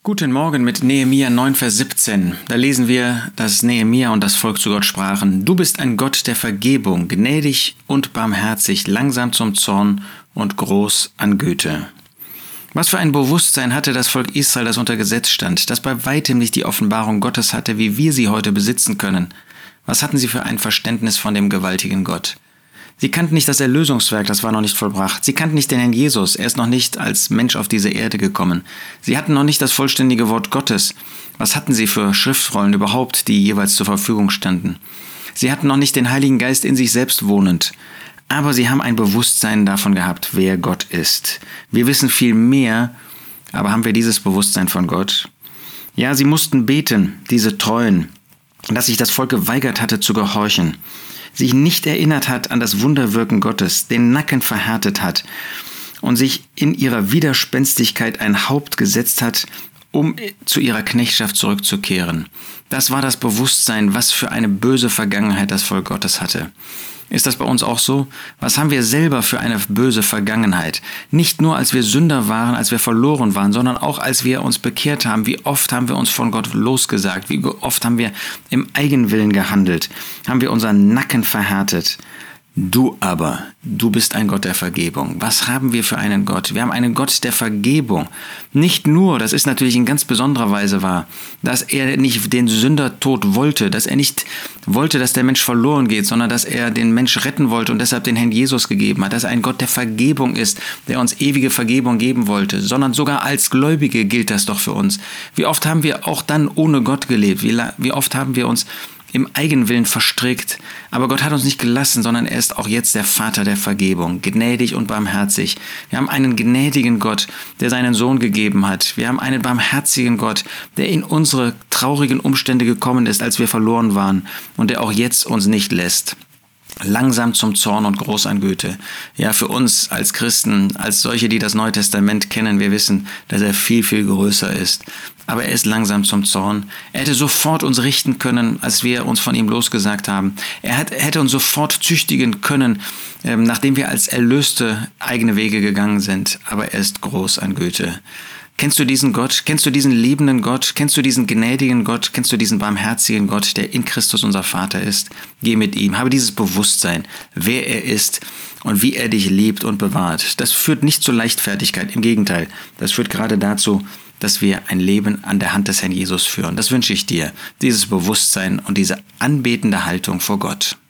Guten Morgen mit Nehemia 9, Vers 17. Da lesen wir, dass Nehemia und das Volk zu Gott sprachen: Du bist ein Gott der Vergebung, gnädig und barmherzig, langsam zum Zorn und groß an Güte. Was für ein Bewusstsein hatte das Volk Israel, das unter Gesetz stand, das bei weitem nicht die Offenbarung Gottes hatte, wie wir sie heute besitzen können. Was hatten sie für ein Verständnis von dem gewaltigen Gott? Sie kannten nicht das Erlösungswerk, das war noch nicht vollbracht. Sie kannten nicht den Herrn Jesus, er ist noch nicht als Mensch auf diese Erde gekommen. Sie hatten noch nicht das vollständige Wort Gottes. Was hatten sie für Schriftrollen überhaupt, die jeweils zur Verfügung standen? Sie hatten noch nicht den Heiligen Geist in sich selbst wohnend. Aber sie haben ein Bewusstsein davon gehabt, wer Gott ist. Wir wissen viel mehr, aber haben wir dieses Bewusstsein von Gott? Ja, sie mussten beten, diese Treuen, dass sich das Volk geweigert hatte zu gehorchen, sich nicht erinnert hat an das Wunderwirken Gottes, den Nacken verhärtet hat und sich in ihrer Widerspenstigkeit ein Haupt gesetzt hat, um zu ihrer Knechtschaft zurückzukehren. Das war das Bewusstsein, was für eine böse Vergangenheit das Volk Gottes hatte. Ist das bei uns auch so? Was haben wir selber für eine böse Vergangenheit? Nicht nur, als wir Sünder waren, als wir verloren waren, sondern auch, als wir uns bekehrt haben. Wie oft haben wir uns von Gott losgesagt? Wie oft haben wir im Eigenwillen gehandelt? Haben wir unseren Nacken verhärtet? Du aber, du bist ein Gott der Vergebung. Was haben wir für einen Gott? Wir haben einen Gott der Vergebung. Nicht nur, das ist natürlich in ganz besonderer Weise wahr, dass er nicht den Sündertod wollte, dass er nicht wollte, dass der Mensch verloren geht, sondern dass er den Mensch retten wollte und deshalb den Herrn Jesus gegeben hat, dass er ein Gott der Vergebung ist, der uns ewige Vergebung geben wollte, sondern sogar als Gläubige gilt das doch für uns. Wie oft haben wir auch dann ohne Gott gelebt? Wie oft haben wir uns im Eigenwillen verstrickt. Aber Gott hat uns nicht gelassen, sondern er ist auch jetzt der Vater der Vergebung, gnädig und barmherzig. Wir haben einen gnädigen Gott, der seinen Sohn gegeben hat. Wir haben einen barmherzigen Gott, der in unsere traurigen Umstände gekommen ist, als wir verloren waren und der auch jetzt uns nicht lässt. Langsam zum Zorn und groß an Güte. Ja, für uns als Christen, als solche, die das Neue Testament kennen, wir wissen, dass er viel, viel größer ist. Aber er ist langsam zum Zorn. Er hätte sofort uns richten können, als wir uns von ihm losgesagt haben. Er hätte uns sofort züchtigen können, nachdem wir als Erlöste eigene Wege gegangen sind. Aber er ist groß an Güte. Kennst du diesen Gott? Kennst du diesen liebenden Gott? Kennst du diesen gnädigen Gott? Kennst du diesen barmherzigen Gott, der in Christus unser Vater ist? Geh mit ihm. Habe dieses Bewusstsein, wer er ist und wie er dich liebt und bewahrt. Das führt nicht zur Leichtfertigkeit. Im Gegenteil, das führt gerade dazu, dass wir ein Leben an der Hand des Herrn Jesus führen. Das wünsche ich dir, dieses Bewusstsein und diese anbetende Haltung vor Gott.